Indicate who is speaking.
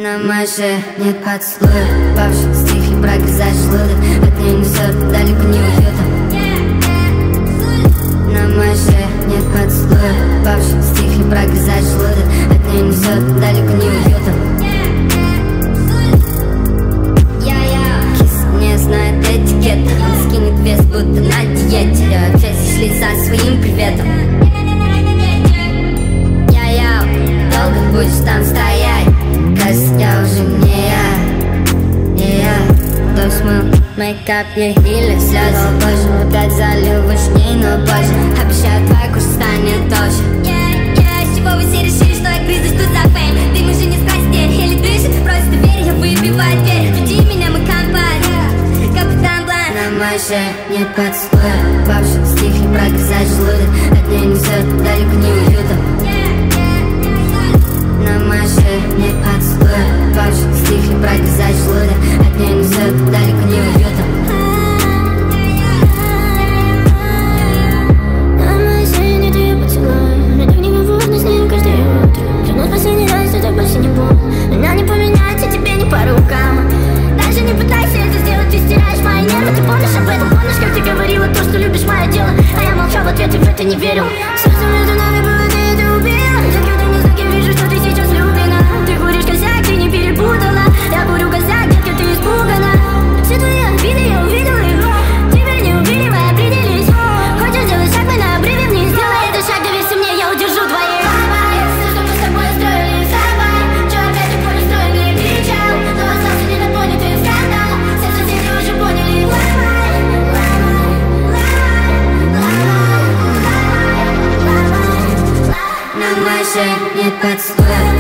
Speaker 1: На маше нет поцелуя, бабушек стихли, прогрызать желудок, от нее несет далеко не уютно. На маше нет поцелуя, бабушек стихли, прогрызать желудок, от нее несет далеко не уютно. Кис не знает этикета, он скинет вес, будто на диете. Общайся, шли со своим приветом. Долго будешь там стоять, кажется, я уже не я. Кто смыл мейкап, ей или слезы позже, опять залил вышней, но позже. Обещаю, твой курс станет толще. С чего вы все решили, что я грызусь тут за фейм? Ты уже не страсти, или дышит, просит дверь, я выбиваю дверь. Жди меня, мы компания, капитан Блан. На маше нет поцелуя, бабушек стихли, прогрызать желудок, от нее несет далеко не уютно. На маше нет поцелуя, бабушек стихли, прогрызать желудок, от нее несет далеко не уютно.
Speaker 2: На маше нет ее поцелуя, мне так некомфортно с ним каждое утро. Клянусь последний раз, что так больше не буду. Меня не поменять, и тебе не по рукам. Даже не пытайся это сделать, ты стираешь мои нервы. Ты помнишь об этом, помнишь, как ты говорила то, что любишь мое дело. А я молчал в ответ и в это не верил. Сердце между нами было, ты это убила. Закрытыми знаки вижу, что ты сейчас влюблена. Ты куришь косяк, ты не перепутала. Я курю косяк, детка, ты испугана. Все твои обиды, я увидела его. Тебя не убили, мы определились. Хочешь сделать шаг, мы на обрыве вниз. Сделай этот шаг, доверься мне, я удержу твои. Все, что мы с тобой строили, забай. Че опять ты понял, строили, кричал. Но остался недопонятый скандал. Все соседи уже поняли.
Speaker 1: На маше нет поцелуя,